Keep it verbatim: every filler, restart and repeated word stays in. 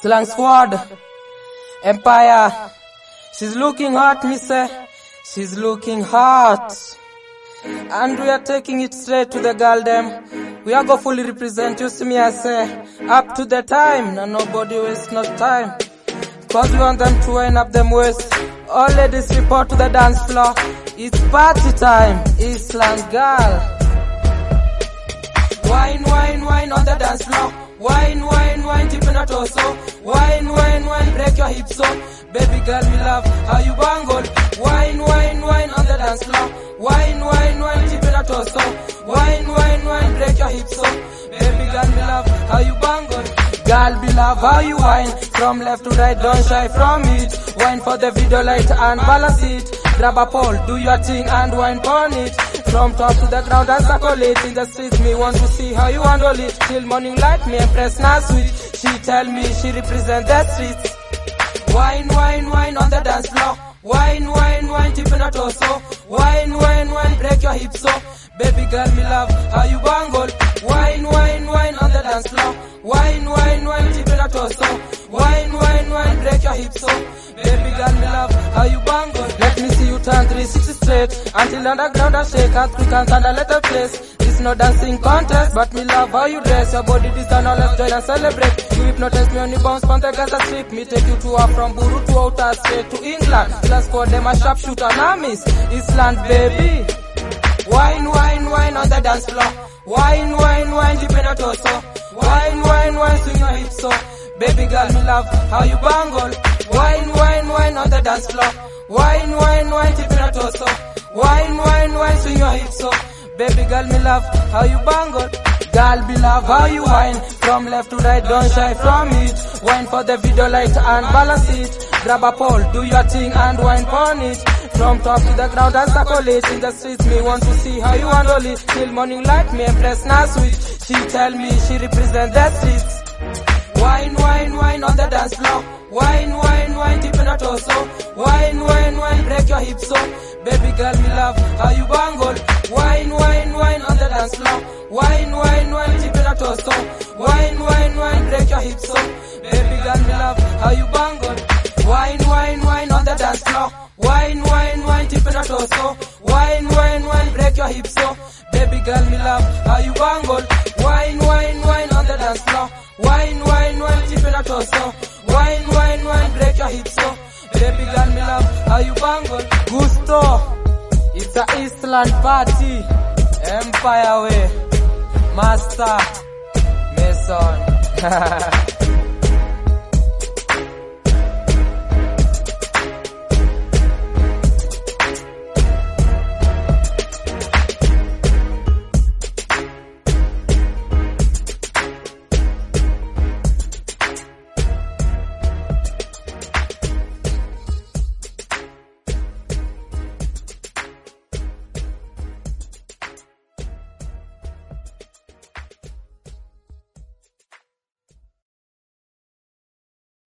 Slang Squad, Empire. She's looking hot, me say. She's looking hot. And we are taking it straight to the girl them. We are go fully represent, you see me I say. Up to the time, now nobody waste no time. Cause we want them to wind up them waist. All ladies report to the dance floor. It's party time, Island girl. Wine, wine, wine on the dance floor. Wine, wine, wine, tip in a torso. Wine, wine, wine, break your hips so. Baby girl, me love how you bangle. Wine, wine, wine on the dance floor. Wine, wine, wine, tip in a torso. Wine, wine, wine, break your hips so. Baby girl, me love how you bangle. Girl, be love how you wine. From left to right, don't shy from it. Wine for the video light and balance it. Grab a pole, do your thing and wine on it. From top to the ground and circle it. In the streets, me want to see how you handle it. Till morning light, me impress now switch. She tell me she represent the streets. Wine, wine, wine on the dance floor. Wine, wine, wine, tip in a torso. Wine, wine, wine, break your hips so. Baby girl, me love how you bangle. Wine, wine, wine on the dance floor. Wine, wine, wine, tip in a torso. Wine, wine, wine, break your hips so. Baby girl, me love how you bangle. Let me see you turn three sixty straight until underground I shake and quick and stand a little place. This no dancing contest, but me love how you dress. Your body this and all, let's join and celebrate. You hypnotize me on the bounce, pon the Gaza Strip. Me take you to her from Buru to outer state to England. Plus for them a sharpshooter, now miss Island baby. Wine, wine, wine on the dance floor. Wine, wine, wine, deep in a torso. Wine, wine, wine, swing your hips so. Baby girl, me love how you bangle. Wine, wine, wine on the dance floor. Wine, wine, wine, deep in a torso. Wine, wine, wine, swing your hips so. Baby girl, me love how you bangle. Girl, be love how you wine. From left to right, don't shy from it. Wine for the video light and balance it. Grab a pole, do your thing and wine on it. From top to the ground and circle it. In the streets, me want to see how you handle it. Till morning light, me impress now switch. She tell me she represent the streets. Wine, wine, wine on the dance floor. Wine, wine, wine, deep in a torso. Wine, wine, wine, break your hips so. Baby girl, me love how you bangle. Wine, wine, wine on the dance floor. Wine, wine, wine, deep in a torso. Wine, wine, wine, break your hips so. Baby girl, me love how you bangle. Wine, wine, wine on the dance floor. Wine, wine, wine, deep in a torso. Wine, wine, wine, break your hips so. Baby girl, me love how you bangle. Wine, wine, wine on the dance floor. Wine, wine, wine, deep in a torso. Wine, wine, wine, break your hips so. Baby girl, me love how you bangle. Gusto, it's a Island party. Empire way, Master Mason.